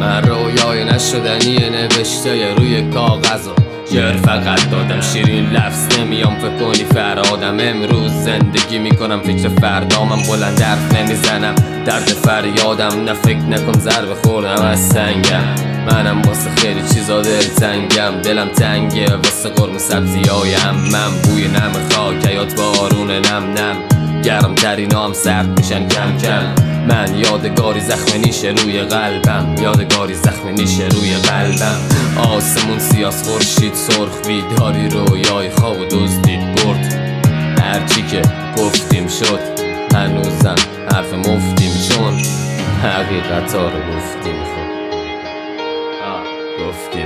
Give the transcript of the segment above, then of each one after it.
من رویای نشدنی نوشته روی کاغذ و جر فقط دادم. شیرین لفظ نمیام فکر کنی فرادم. امروز زندگی میکنم فکر فردامم. بلند حرف نمیزنم درد فریادم. نه فکر نکن ضربه خوردم از سنگم. منم واسه خیلی چیزا دلتنگم. دلم تنگه واسه قرمه سبزیای عمم. بوی نم خاک حیات بارون نم نم. گرم ترینا هم سرد میشن کم کم. من یادگاری زخم نیشه روی قلبم. یادگاری زخم نیشه روی قلبم. آسمون سیاس خورشید سرخ بیداری رویای خواب و دزدید برد. هرچی که گفتیم شد هنوزم حرف مفتیم چون حقیقت ها رو گفتیم. گفتیم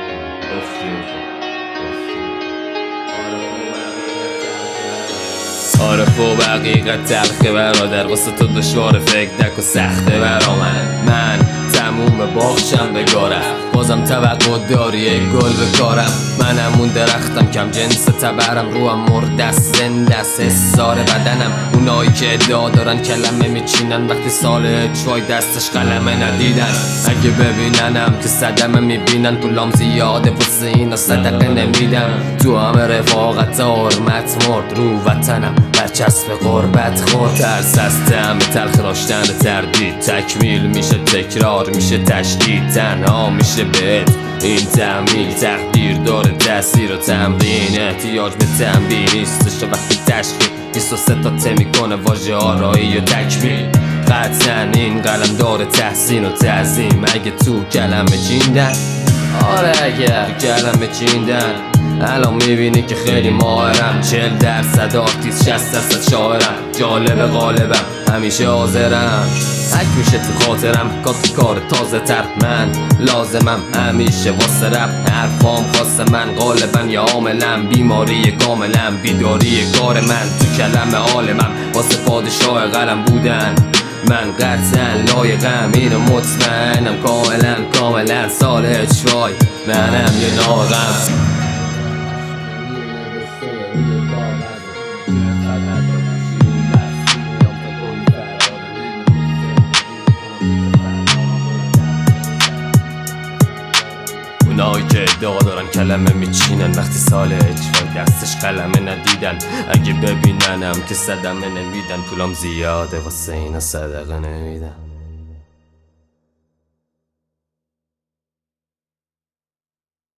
آره خوب حقیقت تلخه برادر. واسه تو دشوار فکر نکن سخته برا من تموم باغچم بگارم. بازم توقع داری یک گل بکارم. منم اون درختم کم جنس تبرم. روم مردست زندست حسار بدنم. اونایی که ادعا دارن کلمه میچینن وقتی سال چای دستش قلمه ندیدن. اگه ببیننم که صدمه میبینن پولام زیاده واسه اینا صدقه نمیدم. تو همه رفاقت حرمت مرد رو وطنم برچسب غربت خورد. ترس از طعم تلخ داشتن تردید تکمیل میشه تکرار میشه تشدید. تنها میشه بهت این تعمیل. تقدیر داره تأثیر و تمرین. احتیاج به تنبیه نیستش وقتی تشکیل 23 تا میکنه واژه آرایی و تکمیل. قطعا این قلم داره تحسین و تعظیم. اگه تو کلمه چیندن آره اگه تو کلمه چیندن الان میبینی که خیلی ماهرم. 40% آرتیست 60% شاعرم. جالب غالبم همیشه حاضرم. حک میشه تو خاطرم کار تازه تر. من لازمم همیشه واسه رب. حرفام خاص من غالبا یا عاملم. بیماری کاملم بیداری کار من. تو کلمه عالمم واسه پادشاه قلم بودن. من قطعا لایقم اینو مطمئنم. کاملا سال چای منم یه ناغم. اونایی که ادعا دارن کلمه میچینن وقتی سال اجفای دستش قلمه ندیدن. اگه ببیننم که صدمه نمیدن پولام زیاده واسه اینا صدقه نمیدن.